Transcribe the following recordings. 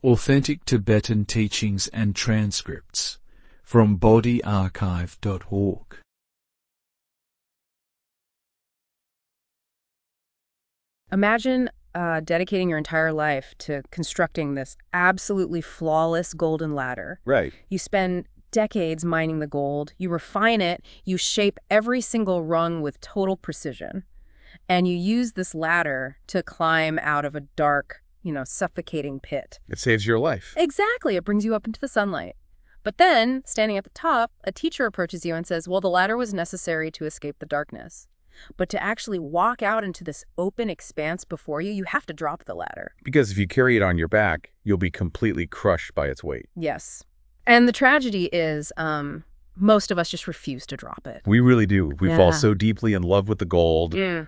Authentic Tibetan Teachings and Transcripts from bodhiarchive.org. Imagine dedicating your entire life to constructing this absolutely flawless golden ladder. Right. You spend decades mining the gold, you refine it, you shape every single rung with total precision, and you use this ladder to climb out of a dark, suffocating pit. It saves your life. Exactly. It brings you up into the sunlight. But then, standing at the top, a teacher approaches you and says, well, the ladder was necessary to escape the darkness. But to actually walk out into this open expanse before you, you have to drop the ladder. Because if you carry it on your back, you'll be completely crushed by its weight. Yes. And the tragedy is most of us just refuse to drop it. We really do. We Yeah. fall so deeply in love with the gold, Yeah.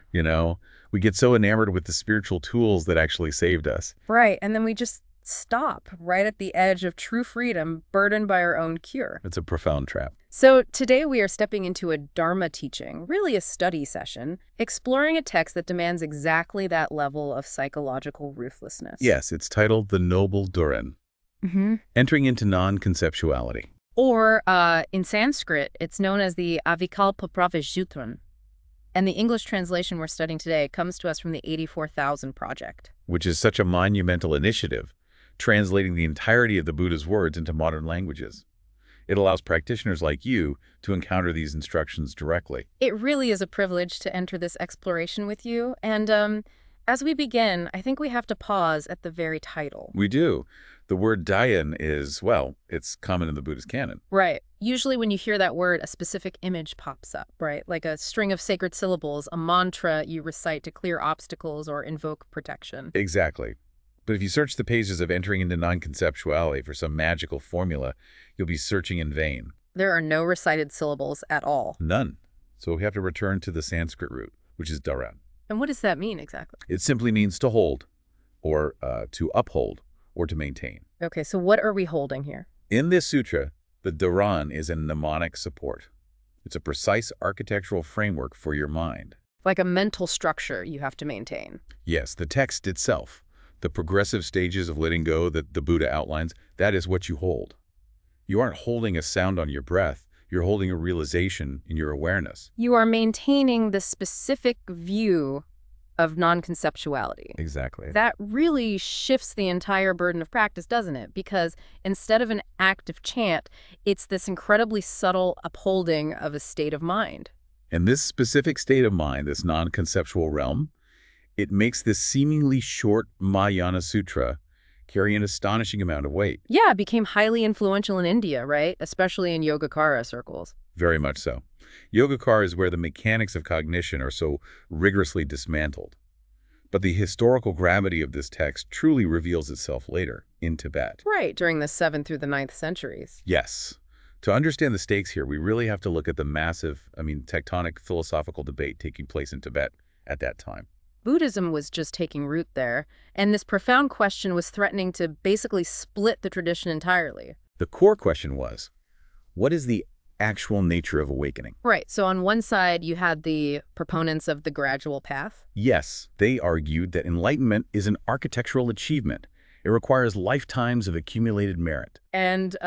We get so enamored with the spiritual tools that actually saved us. Right. And then we just stop right at the edge of true freedom, burdened by our own cure. It's a profound trap. So today we are stepping into a Dharma teaching, really a study session, exploring a text that demands exactly that level of psychological ruthlessness. Yes, it's titled The Noble Duran, Entering into Non-Conceptuality. Or in Sanskrit, it's known as the Avikalpa Pravijutran. And the English translation we're studying today comes to us from the 84,000 Project. Which is such a monumental initiative, translating the entirety of the Buddha's words into modern languages. It allows practitioners like you to encounter these instructions directly. It really is a privilege to enter this exploration with you. And as we begin, I think we have to pause at the very title. We do. The word Dayan is, it's common in the Buddhist canon. Right. Usually when you hear that word, a specific image pops up, right? Like a string of sacred syllables, a mantra you recite to clear obstacles or invoke protection. Exactly. But if you search the pages of Entering into Non-Conceptuality for some magical formula, you'll be searching in vain. There are no recited syllables at all. None. So we have to return to the Sanskrit root, which is Dharan. And what does that mean exactly? It simply means to hold, or to uphold, or to maintain. Okay, so what are we holding here? In this sutra, the Dharan is a mnemonic support. It's a precise architectural framework for your mind. Like a mental structure you have to maintain. Yes, the text itself, the progressive stages of letting go that the Buddha outlines, that is what you hold. You aren't holding a sound on your breath. You're holding a realization in your awareness. You are maintaining the specific view of non-conceptuality. Exactly. That really shifts the entire burden of practice, doesn't it? Because instead of an active chant, it's this incredibly subtle upholding of a state of mind. And this specific state of mind, this non-conceptual realm, it makes this seemingly short Mahayana Sutra carry an astonishing amount of weight. Yeah, it became highly influential in India, right? Especially in Yogacara circles. Very much so. Yogacara is where the mechanics of cognition are so rigorously dismantled. But the historical gravity of this text truly reveals itself later, in Tibet. Right, during the 7th through the 9th centuries. Yes. To understand the stakes here, we really have to look at the massive, tectonic philosophical debate taking place in Tibet at that time. Buddhism was just taking root there, and this profound question was threatening to basically split the tradition entirely. The core question was, what is the actual nature of awakening? Right, so on one side you had the proponents of the gradual path. Yes, they argued that enlightenment is an architectural achievement. It requires lifetimes of accumulated merit. And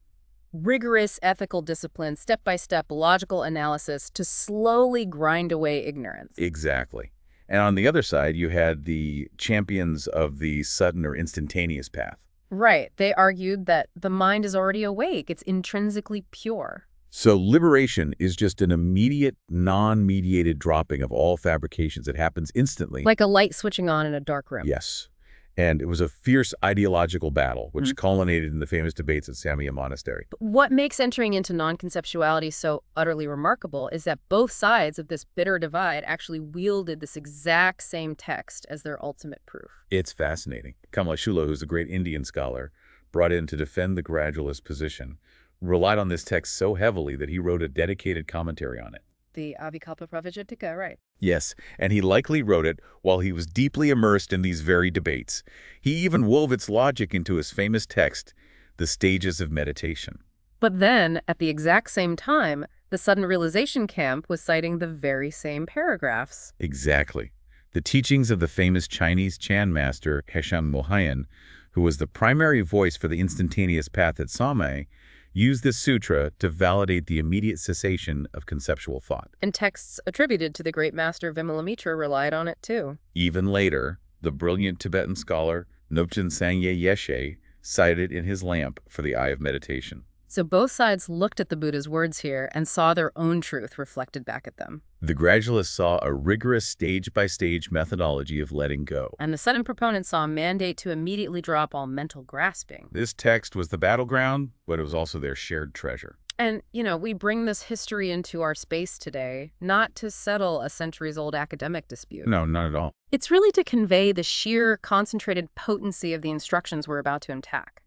rigorous ethical discipline, step-by-step logical analysis to slowly grind away ignorance. Exactly. And on the other side, you had the champions of the sudden or instantaneous path. Right. They argued that the mind is already awake. It's intrinsically pure. So liberation is just an immediate, non-mediated dropping of all fabrications. It happens instantly. Like a light switching on in a dark room. Yes. And it was a fierce ideological battle, which culminated in the famous debates at Samye Monastery. But what makes entering into non-conceptuality so utterly remarkable is that both sides of this bitter divide actually wielded this exact same text as their ultimate proof. It's fascinating. Kamala Shula, who's a great Indian scholar, brought in to defend the gradualist position, relied on this text so heavily that he wrote a dedicated commentary on it. The Avikalpa Pravijittika, right. Yes, and he likely wrote it while he was deeply immersed in these very debates. He even wove its logic into his famous text, The Stages of Meditation. But then, at the exact same time, the Sudden Realization Camp was citing the very same paragraphs. Exactly. The teachings of the famous Chinese Chan master Hesham Mohian, who was the primary voice for the instantaneous path at Same, used this sutra to validate the immediate cessation of conceptual thought. And texts attributed to the great master Vimalamitra relied on it too. Even later, the brilliant Tibetan scholar Nobchen Sangye Yeshe cited in his lamp for the eye of meditation. So both sides looked at the Buddha's words here and saw their own truth reflected back at them. The gradualists saw a rigorous stage-by-stage methodology of letting go. And the sudden proponents saw a mandate to immediately drop all mental grasping. This text was the battleground, but it was also their shared treasure. And, we bring this history into our space today, not to settle a centuries-old academic dispute. No, not at all. It's really to convey the sheer, concentrated potency of the instructions we're about to unpack.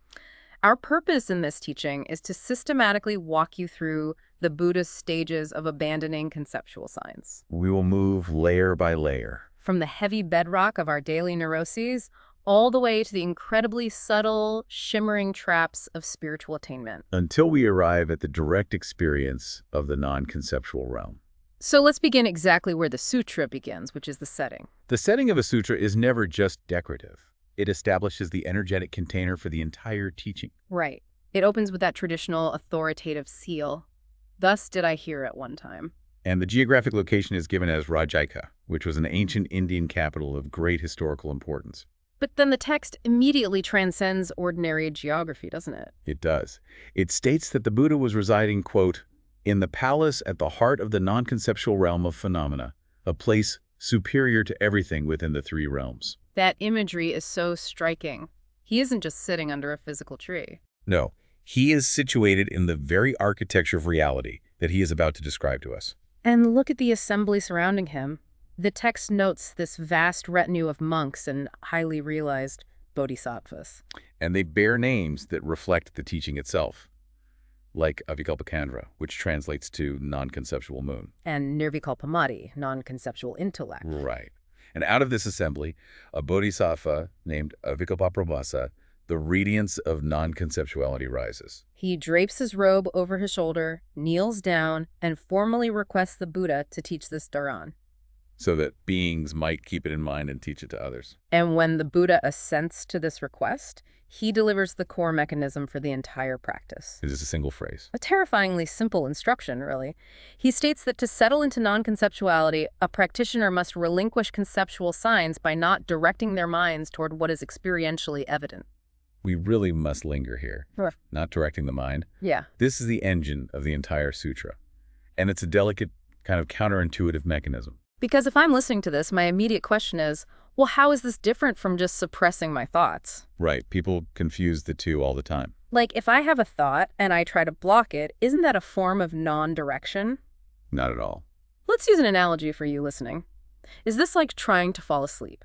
Our purpose in this teaching is to systematically walk you through the Buddha's stages of abandoning conceptual science. We will move layer by layer. From the heavy bedrock of our daily neuroses, all the way to the incredibly subtle, shimmering traps of spiritual attainment. Until we arrive at the direct experience of the non-conceptual realm. So let's begin exactly where the sutra begins, which is the setting. The setting of a sutra is never just decorative. It establishes the energetic container for the entire teaching. Right. It opens with that traditional authoritative seal. Thus did I hear at one time. And the geographic location is given as Rajyaka, which was an ancient Indian capital of great historical importance. But then the text immediately transcends ordinary geography, doesn't it? It does. It states that the Buddha was residing, quote, in the palace at the heart of the non-conceptual realm of phenomena, a place superior to everything within the three realms. That imagery is so striking. He isn't just sitting under a physical tree. No, he is situated in the very architecture of reality that he is about to describe to us. And look at the assembly surrounding him. The text notes this vast retinue of monks and highly realized bodhisattvas. And they bear names that reflect the teaching itself, like Avikalpakandra, which translates to non-conceptual moon. And Nirvikalpamati, non-conceptual intellect. Right. And out of this assembly, a bodhisattva named Avikalpaprabhasa, the radiance of non-conceptuality rises. He drapes his robe over his shoulder, kneels down, and formally requests the Buddha to teach this Dharan. So that beings might keep it in mind and teach it to others. And when the Buddha assents to this request, he delivers the core mechanism for the entire practice. It is a single phrase. A terrifyingly simple instruction, really. He states that to settle into non-conceptuality, a practitioner must relinquish conceptual signs by not directing their minds toward what is experientially evident. We really must linger here, Sure. Not directing the mind. Yeah. This is the engine of the entire sutra, and it's a delicate, kind of counterintuitive mechanism. Because if I'm listening to this, my immediate question is, well, how is this different from just suppressing my thoughts? Right. People confuse the two all the time. Like, if I have a thought and I try to block it, isn't that a form of non-direction? Not at all. Let's use an analogy for you listening. Is this like trying to fall asleep?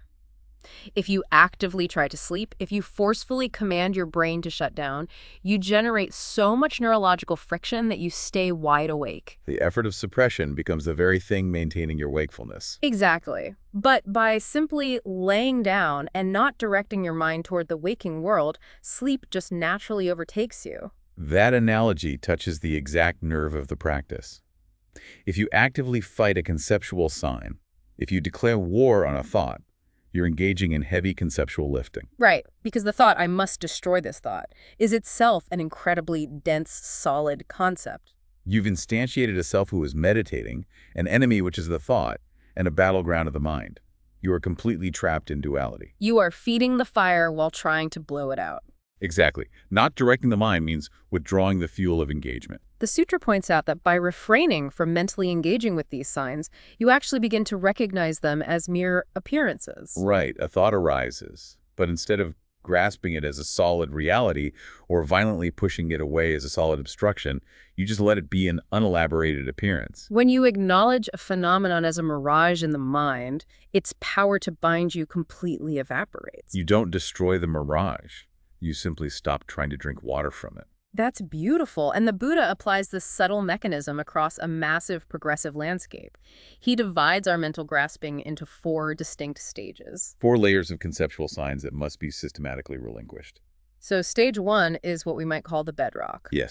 If you actively try to sleep, if you forcefully command your brain to shut down, you generate so much neurological friction that you stay wide awake. The effort of suppression becomes the very thing maintaining your wakefulness. Exactly. But by simply laying down and not directing your mind toward the waking world, sleep just naturally overtakes you. That analogy touches the exact nerve of the practice. If you actively fight a conceptual sign, if you declare war on a thought, you're engaging in heavy conceptual lifting. Right, because the thought, I must destroy this thought, is itself an incredibly dense, solid concept. You've instantiated a self who is meditating, an enemy which is the thought, and a battleground of the mind. You are completely trapped in duality. You are feeding the fire while trying to blow it out. Exactly. Not directing the mind means withdrawing the fuel of engagement. The sutra points out that by refraining from mentally engaging with these signs, you actually begin to recognize them as mere appearances. Right. A thought arises, but instead of grasping it as a solid reality or violently pushing it away as a solid obstruction, you just let it be an unelaborated appearance. When you acknowledge a phenomenon as a mirage in the mind, its power to bind you completely evaporates. You don't destroy the mirage. You simply stop trying to drink water from it. That's beautiful, and the Buddha applies this subtle mechanism across a massive progressive landscape. He divides our mental grasping into 4 distinct stages. 4 layers of conceptual signs that must be systematically relinquished. So stage 1 is what we might call the bedrock. Yes.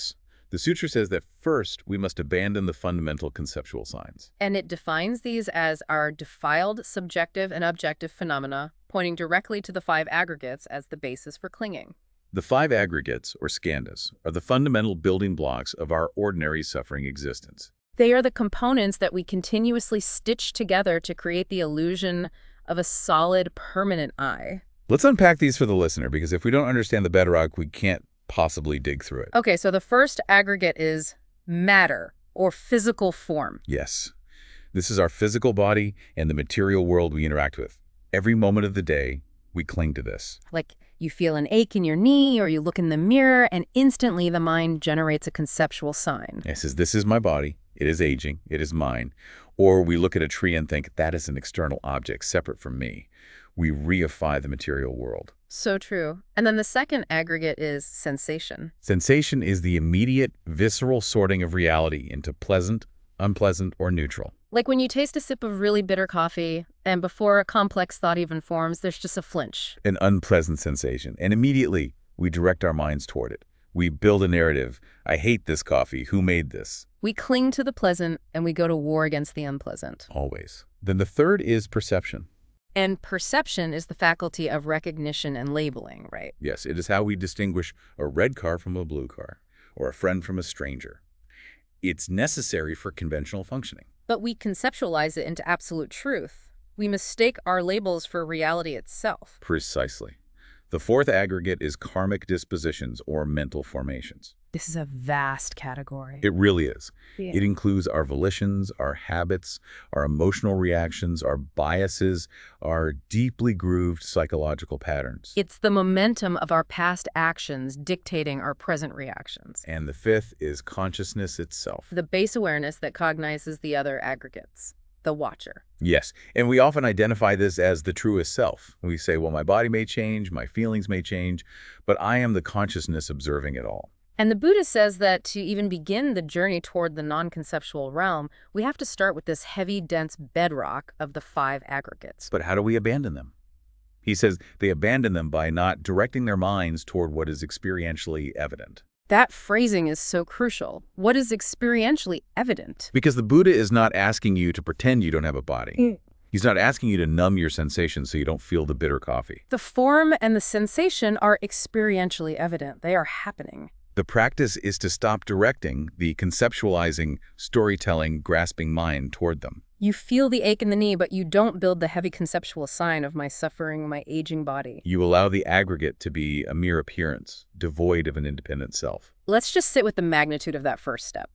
The sutra says that first we must abandon the fundamental conceptual signs. And it defines these as our defiled subjective and objective phenomena, pointing directly to the 5 aggregates as the basis for clinging. The 5 aggregates, or skandhas, are the fundamental building blocks of our ordinary suffering existence. They are the components that we continuously stitch together to create the illusion of a solid, permanent I. Let's unpack these for the listener, because if we don't understand the bedrock, we can't possibly dig through it. Okay, so the first aggregate is matter, or physical form. Yes. This is our physical body and the material world we interact with. Every moment of the day, we cling to this. Like you feel an ache in your knee, or you look in the mirror, and instantly the mind generates a conceptual sign. It says, this is my body. It is aging. It is mine. Or we look at a tree and think, that is an external object separate from me. We reify the material world. So true. And then the second aggregate is sensation. Sensation is the immediate, visceral sorting of reality into pleasant, unpleasant, or neutral. Like when you taste a sip of really bitter coffee, and before a complex thought even forms, there's just a flinch. An unpleasant sensation. And immediately, we direct our minds toward it. We build a narrative. I hate this coffee. Who made this? We cling to the pleasant, and we go to war against the unpleasant. Always. Then the third is perception. And perception is the faculty of recognition and labeling, right? Yes, it is how we distinguish a red car from a blue car, or a friend from a stranger. It's necessary for conventional functioning. But we conceptualize it into absolute truth. We mistake our labels for reality itself. Precisely. The fourth aggregate is karmic dispositions, or mental formations. This is a vast category. It really is. Yeah. It includes our volitions, our habits, our emotional reactions, our biases, our deeply grooved psychological patterns. It's the momentum of our past actions dictating our present reactions. And the fifth is consciousness itself. The base awareness that cognizes the other aggregates. The watcher. Yes, and we often identify this as the truest self. We say, well, my body may change, my feelings may change, but I am the consciousness observing it all. And the Buddha says that to even begin the journey toward the non-conceptual realm, we have to start with this heavy, dense bedrock of the 5 aggregates. But how do we abandon them? He says they abandon them by not directing their minds toward what is experientially evident. That phrasing is so crucial. What is experientially evident? Because the Buddha is not asking you to pretend you don't have a body. He's not asking you to numb your sensations so you don't feel the bitter coffee. The form and the sensation are experientially evident. They are happening. The practice is to stop directing the conceptualizing, storytelling, grasping mind toward them. You feel the ache in the knee, but you don't build the heavy conceptual sign of my suffering, my aging body. You allow the aggregate to be a mere appearance, devoid of an independent self. Let's just sit with the magnitude of that first step.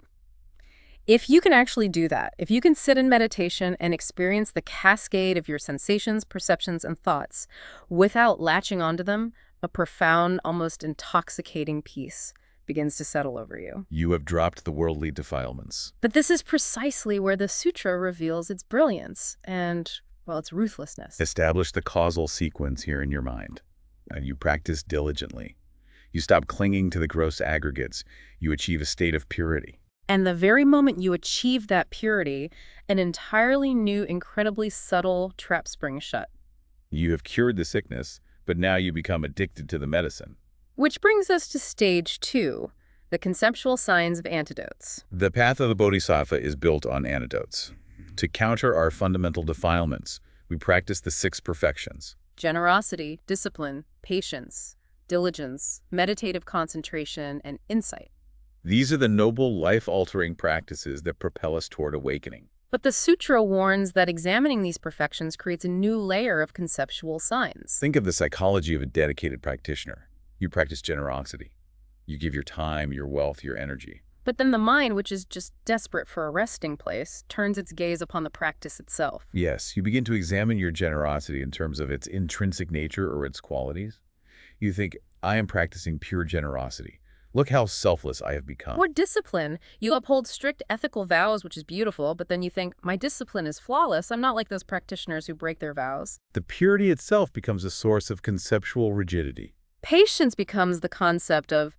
If you can actually do that, if you can sit in meditation and experience the cascade of your sensations, perceptions, and thoughts without latching onto them, a profound, almost intoxicating peace begins to settle over you. You have dropped the worldly defilements. But this is precisely where the sutra reveals its brilliance and, well, its ruthlessness. Establish the causal sequence here in your mind, and you practice diligently. You stop clinging to the gross aggregates. You achieve a state of purity. And the very moment you achieve that purity, an entirely new, incredibly subtle trap springs shut. You have cured the sickness, but now you become addicted to the medicine. Which brings us to stage 2, the conceptual signs of antidotes. The path of the Bodhisattva is built on antidotes. To counter our fundamental defilements, we practice the 6 perfections. Generosity, discipline, patience, diligence, meditative concentration, and insight. These are the noble, life-altering practices that propel us toward awakening. But the sutra warns that examining these perfections creates a new layer of conceptual signs. Think of the psychology of a dedicated practitioner. You practice generosity. You give your time, your wealth, your energy. But then the mind, which is just desperate for a resting place, turns its gaze upon the practice itself. Yes, you begin to examine your generosity in terms of its intrinsic nature or its qualities. You think, I am practicing pure generosity. Look how selfless I have become. Or discipline. You uphold strict ethical vows, which is beautiful, but then you think, my discipline is flawless. I'm not like those practitioners who break their vows. The purity itself becomes a source of conceptual rigidity. Patience becomes the concept of,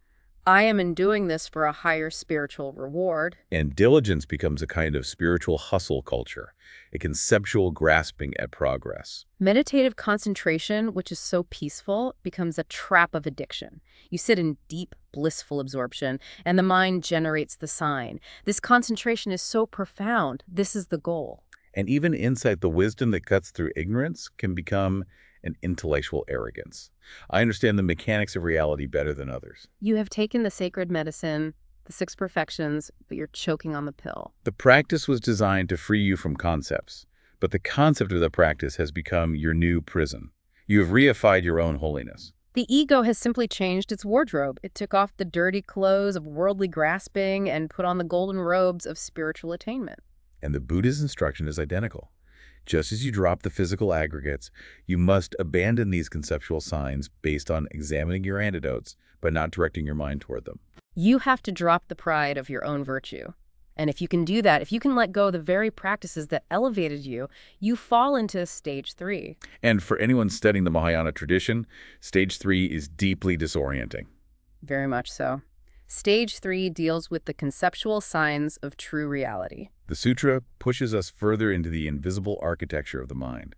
I am doing this for a higher spiritual reward. And diligence becomes a kind of spiritual hustle culture, a conceptual grasping at progress. Meditative concentration, which is so peaceful, becomes a trap of addiction. You sit in deep, blissful absorption, and the mind generates the sign. This concentration is so profound. This is the goal. And even insight, the wisdom that cuts through ignorance, can become an intellectual arrogance. I understand the mechanics of reality better than others. You have taken the sacred medicine, the 6 perfections, but you're choking on the pill. The practice was designed to free you from concepts, but the concept of the practice has become your new prison. You have reified your own holiness. The ego has simply changed its wardrobe. It took off the dirty clothes of worldly grasping and put on the golden robes of spiritual attainment. And the Buddha's instruction is identical. Just as you drop the physical aggregates, you must abandon these conceptual signs based on examining your antidotes, but not directing your mind toward them. You have to drop the pride of your own virtue. And if you can do that, if you can let go of the very practices that elevated you, you fall into stage 3. And for anyone studying the Mahayana tradition, stage 3 is deeply disorienting. Very much so. Stage 3 deals with the conceptual signs of true reality. The sutra pushes us further into the invisible architecture of the mind.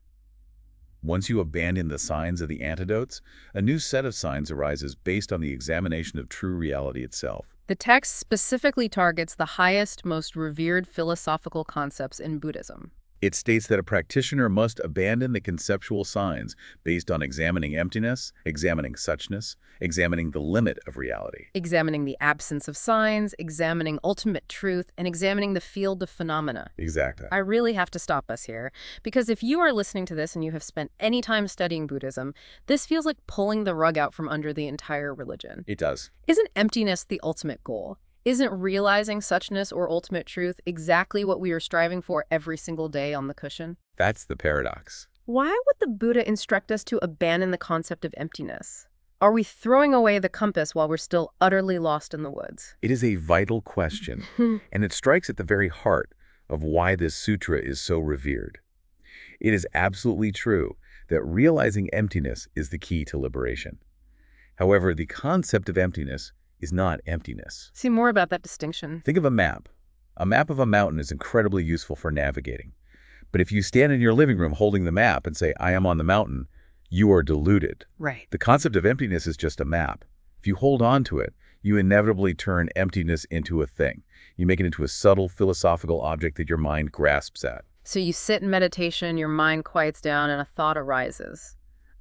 Once you abandon the signs of the antidotes, a new set of signs arises based on the examination of true reality itself. The text specifically targets the highest, most revered philosophical concepts in Buddhism. It states that a practitioner must abandon the conceptual signs based on examining emptiness, examining suchness, examining the limit of reality. Examining the absence of signs, examining ultimate truth, and examining the field of phenomena. Exactly. I really have to stop us here, because if you are listening to this and you have spent any time studying Buddhism, this feels like pulling the rug out from under the entire religion. It does. Isn't emptiness the ultimate goal? Isn't realizing suchness or ultimate truth exactly what we are striving for every single day on the cushion? That's the paradox. Why would the Buddha instruct us to abandon the concept of emptiness? Are we throwing away the compass while we're still utterly lost in the woods? It is a vital question, and it strikes at the very heart of why this sutra is so revered. It is absolutely true that realizing emptiness is the key to liberation. However, the concept of emptiness is not emptiness. See more about that distinction. Think of a map. A map of a mountain is incredibly useful for navigating. But if you stand in your living room holding the map and say, I am on the mountain, you are deluded. Right. The concept of emptiness is just a map. If you hold on to it, you inevitably turn emptiness into a thing. You make it into a subtle philosophical object that your mind grasps at. So you sit in meditation, your mind quiets down, and a thought arises.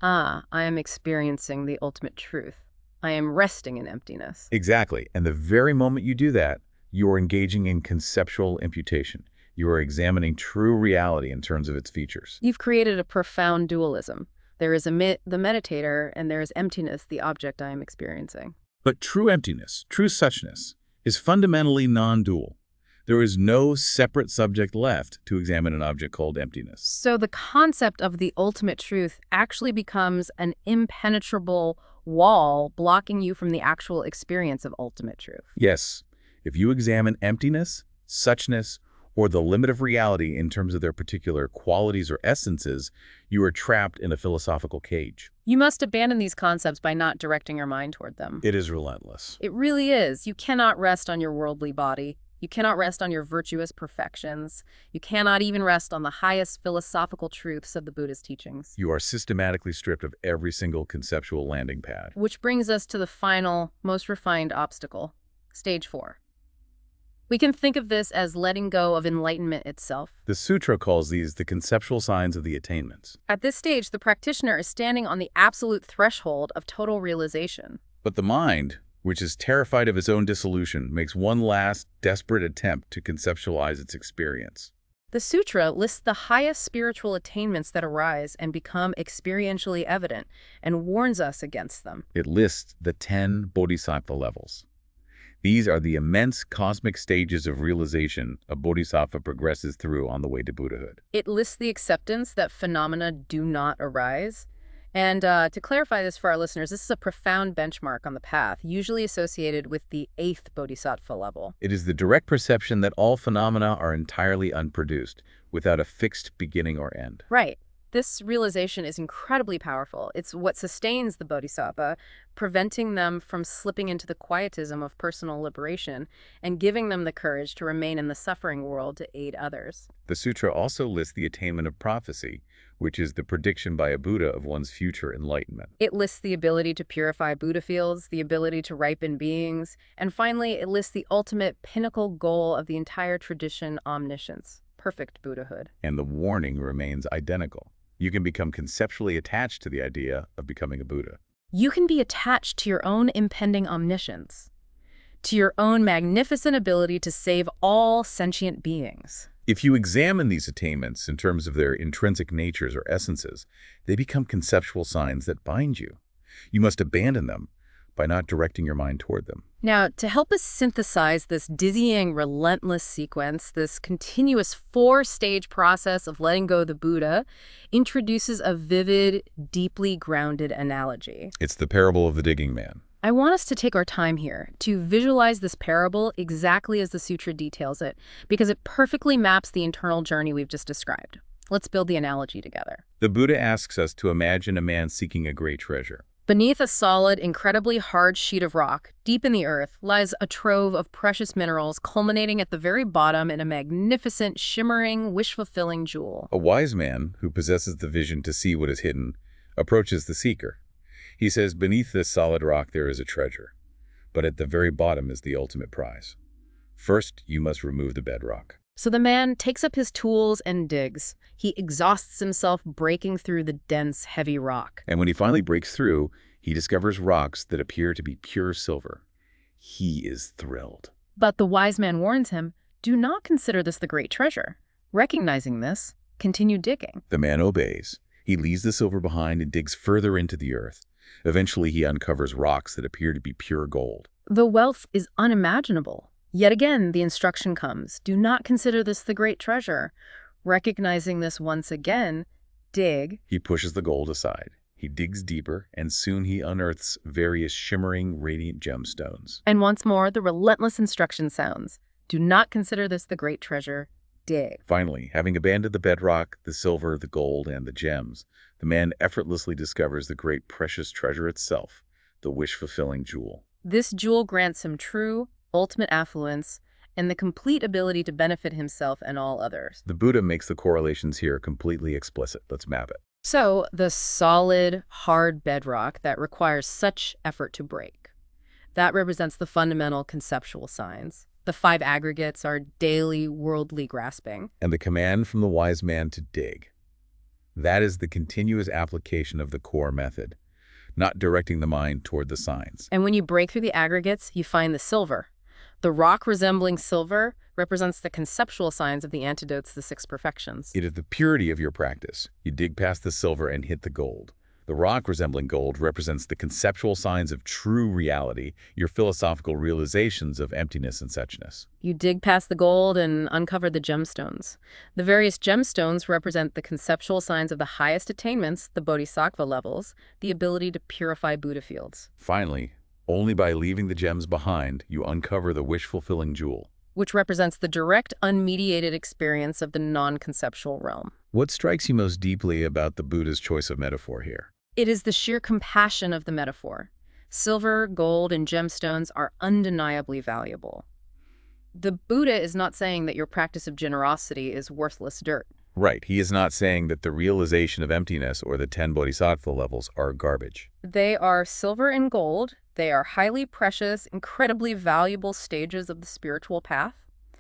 I am experiencing the ultimate truth. I am resting in emptiness. Exactly. And the very moment you do that, you are engaging in conceptual imputation. You are examining true reality in terms of its features. You've created a profound dualism. There is the meditator, and there is emptiness, the object I am experiencing. But true emptiness, true suchness, is fundamentally non-dual. There is no separate subject left to examine an object called emptiness. So the concept of the ultimate truth actually becomes an impenetrable wall blocking you from the actual experience of ultimate truth. Yes, if you examine emptiness, suchness, or the limit of reality in terms of their particular qualities or essences, you are trapped in a philosophical cage. You must abandon these concepts by not directing your mind toward them. It is relentless. It really is. You cannot rest on your worldly body. You cannot rest on your virtuous perfections. You cannot even rest on the highest philosophical truths of the Buddha's teachings. You are systematically stripped of every single conceptual landing pad. Which brings us to the final, most refined obstacle, stage 4. We can think of this as letting go of enlightenment itself. The sutra calls these the conceptual signs of the attainments. At this stage, the practitioner is standing on the absolute threshold of total realization. But the mind, which is terrified of its own dissolution, makes one last, desperate attempt to conceptualize its experience. The sutra lists the highest spiritual attainments that arise and become experientially evident, and warns us against them. It lists the 10 bodhisattva levels. These are the immense cosmic stages of realization a bodhisattva progresses through on the way to Buddhahood. It lists the acceptance that phenomena do not arise. And to clarify this for our listeners, this is a profound benchmark on the path, usually associated with the 8th bodhisattva level. It is the direct perception that all phenomena are entirely unproduced, without a fixed beginning or end. Right. This realization is incredibly powerful. It's what sustains the bodhisattva, preventing them from slipping into the quietism of personal liberation and giving them the courage to remain in the suffering world to aid others. The sutra also lists the attainment of prophecy, which is the prediction by a Buddha of one's future enlightenment. It lists the ability to purify Buddha fields, the ability to ripen beings, and finally, it lists the ultimate pinnacle goal of the entire tradition, omniscience, perfect Buddhahood. And the warning remains identical. You can become conceptually attached to the idea of becoming a Buddha. You can be attached to your own impending omniscience, to your own magnificent ability to save all sentient beings. If you examine these attainments in terms of their intrinsic natures or essences, they become conceptual signs that bind you. You must abandon them by not directing your mind toward them. Now, to help us synthesize this dizzying, relentless sequence, this continuous four-stage process of letting go of the Buddha introduces a vivid, deeply grounded analogy. It's the parable of the digging man. I want us to take our time here to visualize this parable exactly as the sutra details it, because it perfectly maps the internal journey we've just described. Let's build the analogy together. The Buddha asks us to imagine a man seeking a great treasure. Beneath a solid, incredibly hard sheet of rock, deep in the earth, lies a trove of precious minerals culminating at the very bottom in a magnificent, shimmering, wish-fulfilling jewel. A wise man, who possesses the vision to see what is hidden, approaches the seeker. He says, "Beneath this solid rock there is a treasure, but at the very bottom is the ultimate prize. First, you must remove the bedrock." So the man takes up his tools and digs. He exhausts himself breaking through the dense, heavy rock. And when he finally breaks through, he discovers rocks that appear to be pure silver. He is thrilled. But the wise man warns him, do not consider this the great treasure. Recognizing this, continue digging. The man obeys. He leaves the silver behind and digs further into the earth. Eventually, he uncovers rocks that appear to be pure gold. The wealth is unimaginable. Yet again, the instruction comes, do not consider this the great treasure. Recognizing this once again, dig. He pushes the gold aside. He digs deeper, and soon he unearths various shimmering, radiant gemstones. And once more, the relentless instruction sounds, do not consider this the great treasure. Dig. Finally, having abandoned the bedrock, the silver, the gold, and the gems, the man effortlessly discovers the great precious treasure itself, the wish-fulfilling jewel. This jewel grants him true, ultimate affluence, and the complete ability to benefit himself and all others. The Buddha makes the correlations here completely explicit. Let's map it. So, the solid, hard bedrock that requires such effort to break, that represents the fundamental conceptual signs. The 5 aggregates are daily, worldly grasping. And the command from the wise man to dig. That is the continuous application of the core method, not directing the mind toward the signs. And when you break through the aggregates, you find the silver. The rock resembling silver represents the conceptual signs of the antidotes to the 6 perfections. It is the purity of your practice. You dig past the silver and hit the gold. The rock resembling gold represents the conceptual signs of true reality, your philosophical realizations of emptiness and suchness. You dig past the gold and uncover the gemstones. The various gemstones represent the conceptual signs of the highest attainments, the bodhisattva levels, the ability to purify Buddha fields. Finally, only by leaving the gems behind, you uncover the wish-fulfilling jewel, which represents the direct, unmediated experience of the non-conceptual realm. What strikes you most deeply about the Buddha's choice of metaphor here? It is the sheer compassion of the metaphor. Silver, gold, and gemstones are undeniably valuable. The Buddha is not saying that your practice of generosity is worthless dirt. Right. He is not saying that the realization of emptiness or the 10 bodhisattva levels are garbage. They are silver and gold. They are highly precious, incredibly valuable stages of the spiritual path.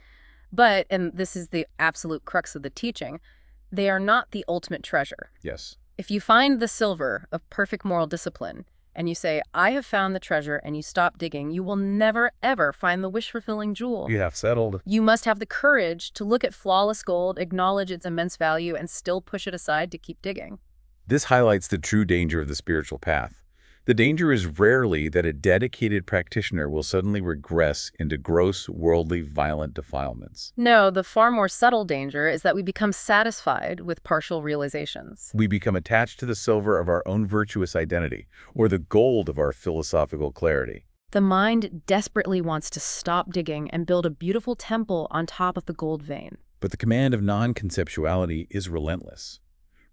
But, and this is the absolute crux of the teaching, they are not the ultimate treasure. Yes. If you find the silver of perfect moral discipline, and you say, I have found the treasure, and you stop digging, you will never, ever find the wish-fulfilling jewel. You have settled. You must have the courage to look at flawless gold, acknowledge its immense value, and still push it aside to keep digging. This highlights the true danger of the spiritual path. The danger is rarely that a dedicated practitioner will suddenly regress into gross, worldly, violent defilements. No, the far more subtle danger is that we become satisfied with partial realizations. We become attached to the silver of our own virtuous identity, or the gold of our philosophical clarity. The mind desperately wants to stop digging and build a beautiful temple on top of the gold vein. But the command of non-conceptuality is relentless.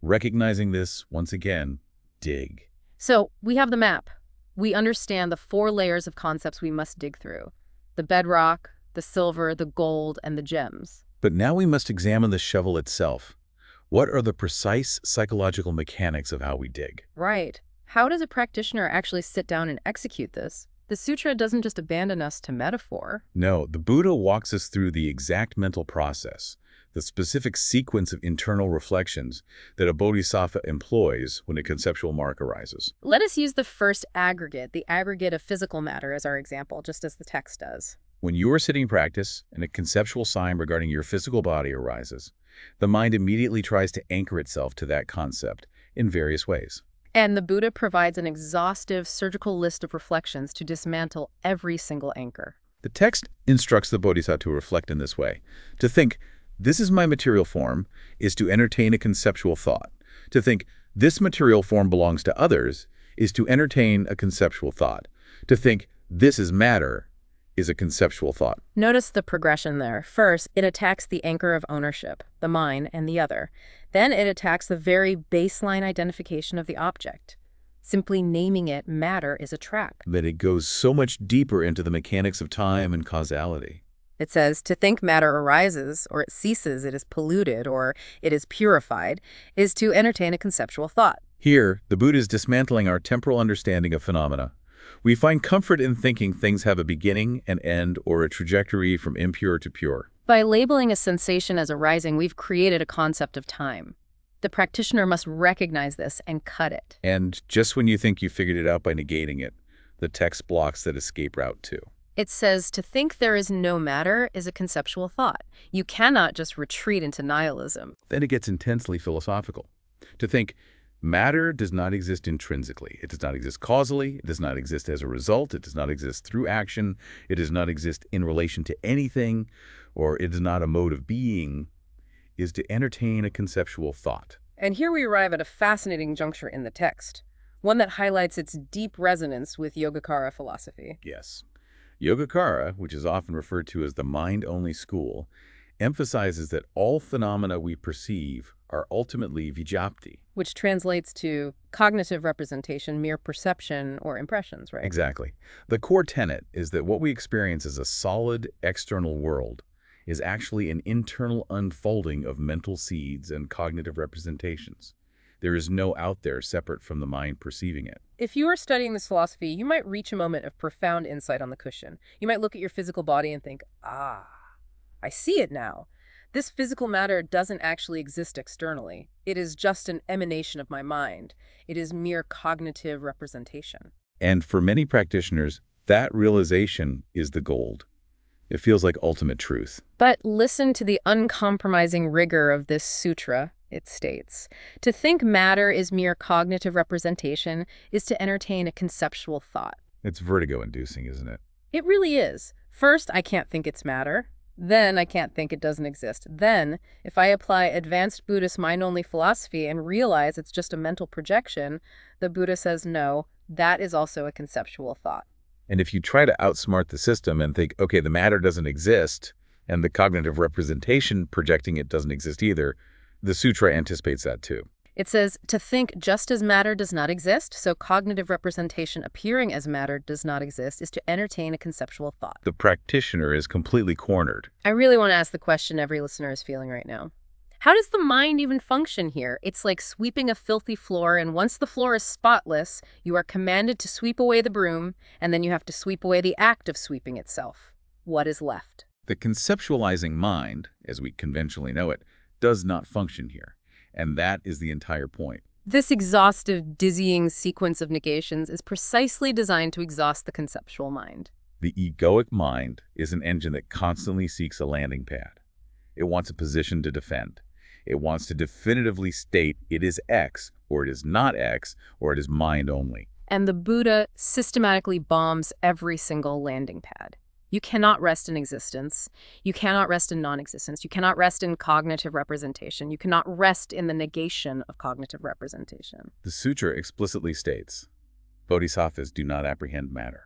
Recognizing this, once again, dig. So we have the map. We understand the 4 layers of concepts we must dig through: the bedrock, the silver, the gold, and the gems. But now we must examine the shovel itself. What are the precise psychological mechanics of how we dig? Right. How does a practitioner actually sit down and execute this? The sutra doesn't just abandon us to metaphor. No, the Buddha walks us through the exact mental process, the specific sequence of internal reflections that a bodhisattva employs when a conceptual mark arises. Let us use the first aggregate, the aggregate of physical matter, as our example, just as the text does. When you are sitting practice and a conceptual sign regarding your physical body arises, the mind immediately tries to anchor itself to that concept in various ways. And the Buddha provides an exhaustive surgical list of reflections to dismantle every single anchor. The text instructs the bodhisattva to reflect in this way. To think, this is my material form, is to entertain a conceptual thought. To think, this material form belongs to others, is to entertain a conceptual thought. To think, this is matter, is a conceptual thought. Notice the progression there. First, it attacks the anchor of ownership, the mine and the other. Then it attacks the very baseline identification of the object. Simply naming it matter is a trap. That it goes so much deeper into the mechanics of time and causality. It says to think matter arises, or it ceases, it is polluted, or it is purified, is to entertain a conceptual thought. Here, the Buddha is dismantling our temporal understanding of phenomena. We find comfort in thinking things have a beginning, an end, or a trajectory from impure to pure. By labeling a sensation as arising, we've created a concept of time. The practitioner must recognize this and cut it. And just when you think you figured it out by negating it, the text blocks that escape route too. It says to think there is no matter is a conceptual thought. You cannot just retreat into nihilism. Then it gets intensely philosophical. To think matter does not exist intrinsically. It does not exist causally. It does not exist as a result. It does not exist through action. It does not exist in relation to anything, or it is not a mode of being, is to entertain a conceptual thought. And here we arrive at a fascinating juncture in the text, one that highlights its deep resonance with Yogacara philosophy. Yes. Yogacara, which is often referred to as the mind-only school, emphasizes that all phenomena we perceive are ultimately vijapti. Which translates to cognitive representation, mere perception or impressions, right? Exactly. The core tenet is that what we experience as a solid external world is actually an internal unfolding of mental seeds and cognitive representations. There is no out there separate from the mind perceiving it. If you are studying this philosophy, you might reach a moment of profound insight on the cushion. You might look at your physical body and think, ah, I see it now. This physical matter doesn't actually exist externally. It is just an emanation of my mind. It is mere cognitive representation. And for many practitioners, that realization is the gold. It feels like ultimate truth. But listen to the uncompromising rigor of this sutra. It states, to think matter is mere cognitive representation is to entertain a conceptual thought. It's vertigo-inducing, isn't it? It really is. First, I can't think it's matter. Then I can't think it doesn't exist. Then, if I apply advanced Buddhist mind-only philosophy and realize it's just a mental projection, the Buddha says no, that is also a conceptual thought. And if you try to outsmart the system and think, okay, the matter doesn't exist, and the cognitive representation projecting it doesn't exist either, the sutra anticipates that too. It says, to think just as matter does not exist, so cognitive representation appearing as matter does not exist, is to entertain a conceptual thought. The practitioner is completely cornered. I really want to ask the question every listener is feeling right now. How does the mind even function here? It's like sweeping a filthy floor, and once the floor is spotless, you are commanded to sweep away the broom, and then you have to sweep away the act of sweeping itself. What is left? The conceptualizing mind, as we conventionally know it, does not function here. And that is the entire point. This exhaustive, dizzying sequence of negations is precisely designed to exhaust the conceptual mind. The egoic mind is an engine that constantly seeks a landing pad. It wants a position to defend. It wants to definitively state it is X, or it is not X, or it is mind only. And the Buddha systematically bombs every single landing pad. You cannot rest in existence. You cannot rest in non-existence. You cannot rest in cognitive representation. You cannot rest in the negation of cognitive representation. The sutra explicitly states, bodhisattvas do not apprehend matter.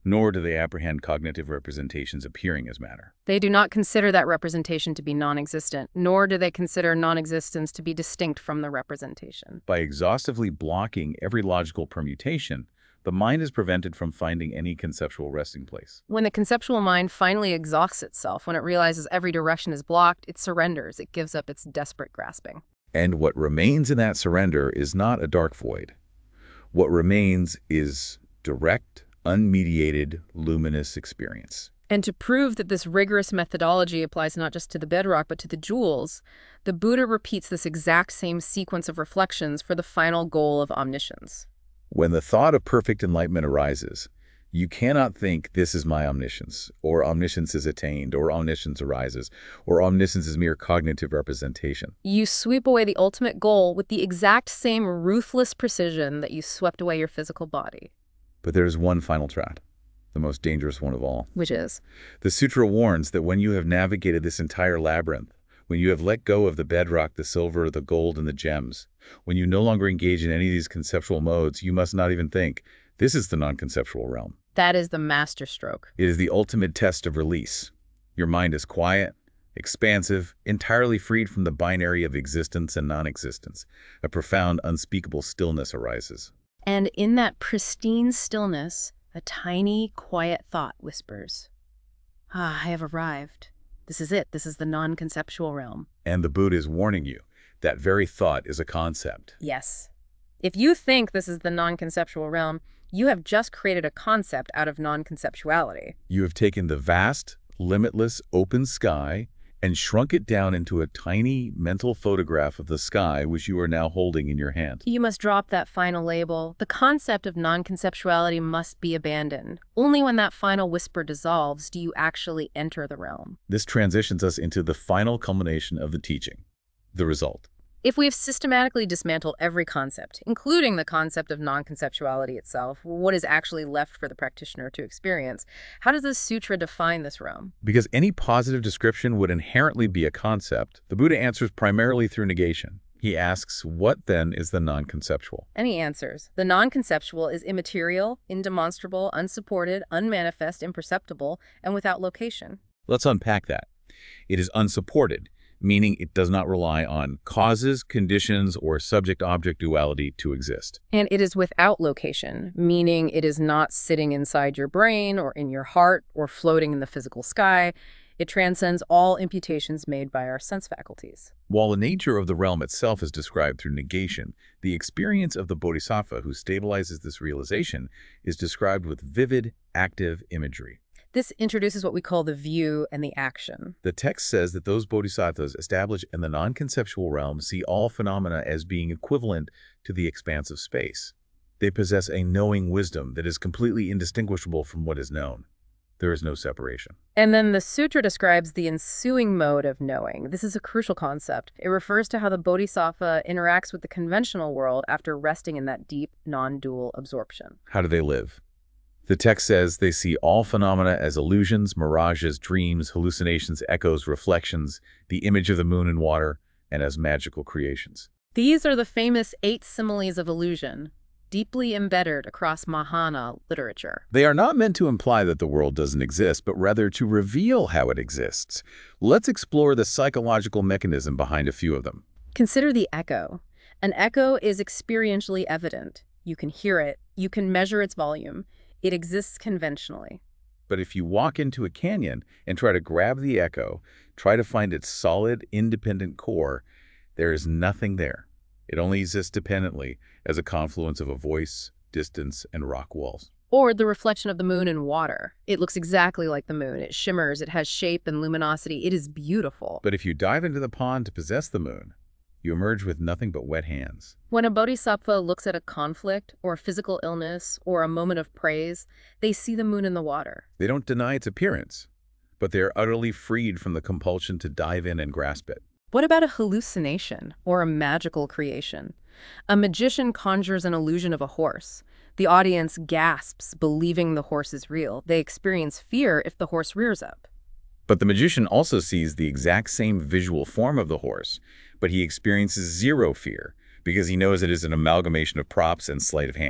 nor do they apprehend cognitive representations appearing as matter. They do not consider that representation to be non-existent, nor do they consider non-existence to be distinct from the representation. By exhaustively blocking every logical permutation, the mind is prevented from finding any conceptual resting place. When the conceptual mind finally exhausts itself, when it realizes every direction is blocked, it surrenders, it gives up its desperate grasping. And what remains in that surrender is not a dark void. What remains is direct, unmediated, luminous experience. And to prove that this rigorous methodology applies not just to the bedrock but to the jewels, the Buddha repeats this exact same sequence of reflections for the final goal of omniscience. When the thought of perfect enlightenment arises, you cannot think this is my omniscience, or omniscience is attained, or omniscience arises, or omniscience is mere cognitive representation. You sweep away the ultimate goal with the exact same ruthless precision that you swept away your physical body. But there is one final trap, the most dangerous one of all. Which is? The sutra warns that when you have navigated this entire labyrinth, when you have let go of the bedrock, the silver, the gold, and the gems, when you no longer engage in any of these conceptual modes, you must not even think. This is the non-conceptual realm. That is the masterstroke. It is the ultimate test of release. Your mind is quiet, expansive, entirely freed from the binary of existence and non-existence. A profound, unspeakable stillness arises. And in that pristine stillness, a tiny, quiet thought whispers, "Ah, I have arrived. This is it. This is the non-conceptual realm." And the Buddha is warning you. That very thought is a concept. Yes. If you think this is the non-conceptual realm, you have just created a concept out of non-conceptuality. You have taken the vast, limitless, open sky and shrunk it down into a tiny mental photograph of the sky which you are now holding in your hand. You must drop that final label. The concept of non-conceptuality must be abandoned. Only when that final whisper dissolves do you actually enter the realm. This transitions us into the final culmination of the teaching, the result. If we have systematically dismantled every concept, including the concept of non-conceptuality itself, what is actually left for the practitioner to experience, how does this sutra define this realm? Because any positive description would inherently be a concept, the Buddha answers primarily through negation. He asks, what then is the non-conceptual? And he answers, the non-conceptual is immaterial, indemonstrable, unsupported, unmanifest, imperceptible, and without location. Let's unpack that. It is unsupported, meaning it does not rely on causes, conditions, or subject-object duality to exist. And it is without location, meaning it is not sitting inside your brain or in your heart or floating in the physical sky. It transcends all imputations made by our sense faculties. While the nature of the realm itself is described through negation, the experience of the bodhisattva who stabilizes this realization is described with vivid, active imagery. This introduces what we call the view and the action. The text says that those bodhisattvas established in the non-conceptual realm see all phenomena as being equivalent to the expanse of space. They possess a knowing wisdom that is completely indistinguishable from what is known. There is no separation. And then the sutra describes the ensuing mode of knowing. This is a crucial concept. It refers to how the bodhisattva interacts with the conventional world after resting in that deep, non-dual absorption. How do they live? The text says they see all phenomena as illusions, mirages, dreams, hallucinations, echoes, reflections, the image of the moon and water, and as magical creations. These are the famous 8 similes of illusion, deeply embedded across Mahayana literature. They are not meant to imply that the world doesn't exist, but rather to reveal how it exists. Let's explore the psychological mechanism behind a few of them. Consider the echo. An echo is experientially evident. You can hear it. You can measure its volume. It exists conventionally. But if you walk into a canyon and try to grab the echo, try to find its solid, independent core, there is nothing there. It only exists dependently as a confluence of a voice, distance, and rock walls. Or the reflection of the moon in water. It looks exactly like the moon. It shimmers. It has shape and luminosity. It is beautiful. But if you dive into the pond to possess the moon, you emerge with nothing but wet hands. When a bodhisattva looks at a conflict or a physical illness or a moment of praise, they see the moon in the water. They don't deny its appearance, but they are utterly freed from the compulsion to dive in and grasp it. What about a hallucination or a magical creation? A magician conjures an illusion of a horse. The audience gasps, believing the horse is real. They experience fear if the horse rears up. But the magician also sees the exact same visual form of the horse, but he experiences zero fear because he knows it is an amalgamation of props and sleight of hand.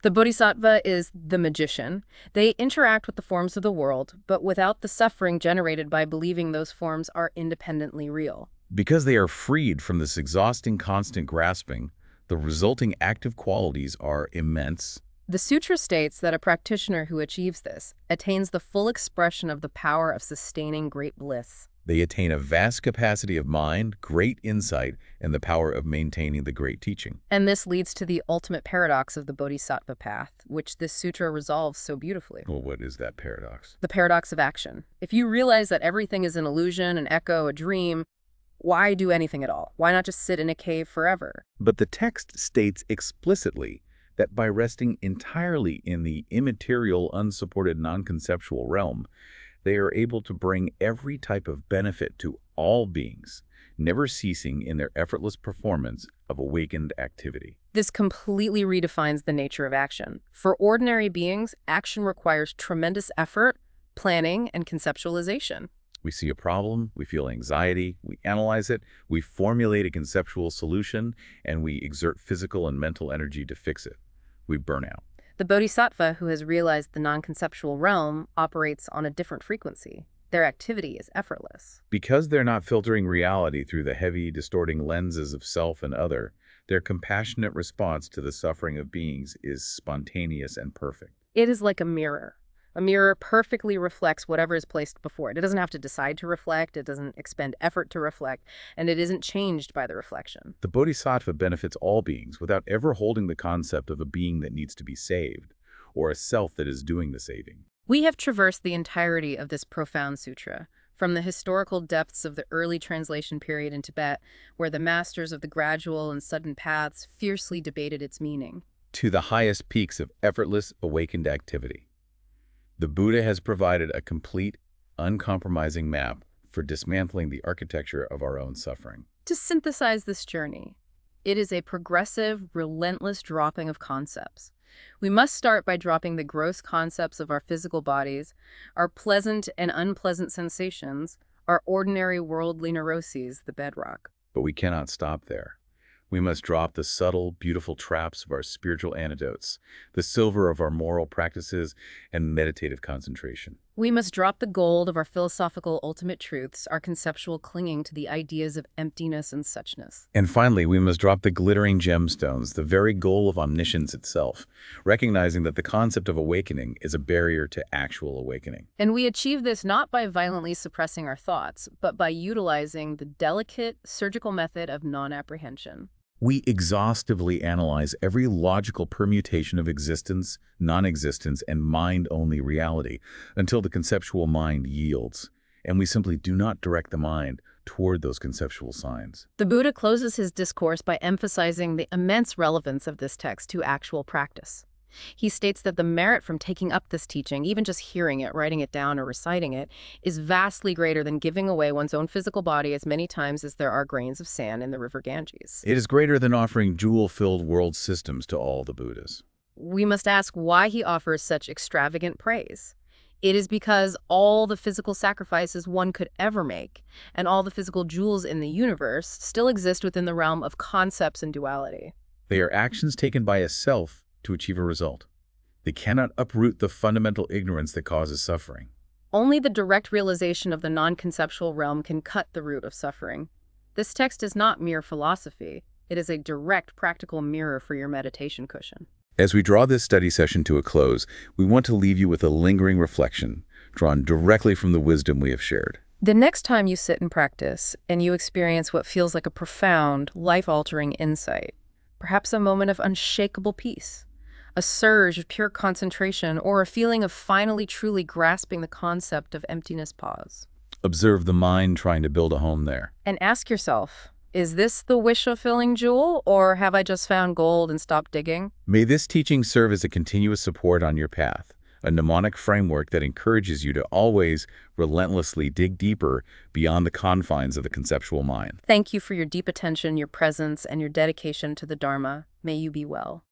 The bodhisattva is the magician. They interact with the forms of the world, but without the suffering generated by believing those forms are independently real. Because they are freed from this exhausting constant grasping, the resulting active qualities are immense. The sutra states that a practitioner who achieves this attains the full expression of the power of sustaining great bliss. They attain a vast capacity of mind, great insight, and the power of maintaining the great teaching. And this leads to the ultimate paradox of the bodhisattva path, which this sutra resolves so beautifully. Well, what is that paradox? The paradox of action. If you realize that everything is an illusion, an echo, a dream, why do anything at all? Why not just sit in a cave forever? But the text states explicitly that by resting entirely in the immaterial, unsupported, non-conceptual realm, they are able to bring every type of benefit to all beings, never ceasing in their effortless performance of awakened activity. This completely redefines the nature of action. For ordinary beings, action requires tremendous effort, planning, and conceptualization. We see a problem, we feel anxiety, we analyze it, we formulate a conceptual solution, and we exert physical and mental energy to fix it. We burn out. The bodhisattva who has realized the non-conceptual realm operates on a different frequency. Their activity is effortless. Because they're not filtering reality through the heavy, distorting lenses of self and other, their compassionate response to the suffering of beings is spontaneous and perfect. It is like a mirror. A mirror perfectly reflects whatever is placed before it. It doesn't have to decide to reflect, it doesn't expend effort to reflect, and it isn't changed by the reflection. The bodhisattva benefits all beings without ever holding the concept of a being that needs to be saved, or a self that is doing the saving. We have traversed the entirety of this profound sutra, from the historical depths of the early translation period in Tibet, where the masters of the gradual and sudden paths fiercely debated its meaning, to the highest peaks of effortless, awakened activity. The Buddha has provided a complete, uncompromising map for dismantling the architecture of our own suffering. To synthesize this journey, it is a progressive, relentless dropping of concepts. We must start by dropping the gross concepts of our physical bodies, our pleasant and unpleasant sensations, our ordinary worldly neuroses, the bedrock. But we cannot stop there. We must drop the subtle, beautiful traps of our spiritual antidotes, the silver of our moral practices, and meditative concentration. We must drop the gold of our philosophical ultimate truths, our conceptual clinging to the ideas of emptiness and suchness. And finally, we must drop the glittering gemstones, the very goal of omniscience itself, recognizing that the concept of awakening is a barrier to actual awakening. And we achieve this not by violently suppressing our thoughts, but by utilizing the delicate, surgical method of non-apprehension. We exhaustively analyze every logical permutation of existence, non-existence, and mind-only reality until the conceptual mind yields, and we simply do not direct the mind toward those conceptual signs. The Buddha closes his discourse by emphasizing the immense relevance of this text to actual practice. He states that the merit from taking up this teaching, even just hearing it, writing it down, or reciting it, is vastly greater than giving away one's own physical body as many times as there are grains of sand in the river Ganges. It is greater than offering jewel-filled world systems to all the Buddhas. We must ask why he offers such extravagant praise. It is because all the physical sacrifices one could ever make, and all the physical jewels in the universe, still exist within the realm of concepts and duality. They are actions taken by a self to achieve a result. They cannot uproot the fundamental ignorance that causes suffering. Only the direct realization of the non-conceptual realm can cut the root of suffering. This text is not mere philosophy. It is a direct, practical mirror for your meditation cushion. As we draw this study session to a close, we want to leave you with a lingering reflection drawn directly from the wisdom we have shared. The next time you sit and practice, and you experience what feels like a profound, life-altering insight, perhaps a moment of unshakable peace, a surge of pure concentration, or a feeling of finally truly grasping the concept of emptiness, pause. Observe the mind trying to build a home there. And ask yourself, is this the wish-fulfilling jewel, or have I just found gold and stopped digging? May this teaching serve as a continuous support on your path, a mnemonic framework that encourages you to always relentlessly dig deeper beyond the confines of the conceptual mind. Thank you for your deep attention, your presence, and your dedication to the Dharma. May you be well.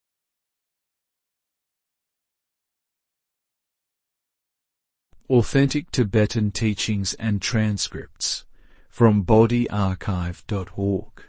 Authentic Tibetan teachings and transcripts from bodhiarchive.org.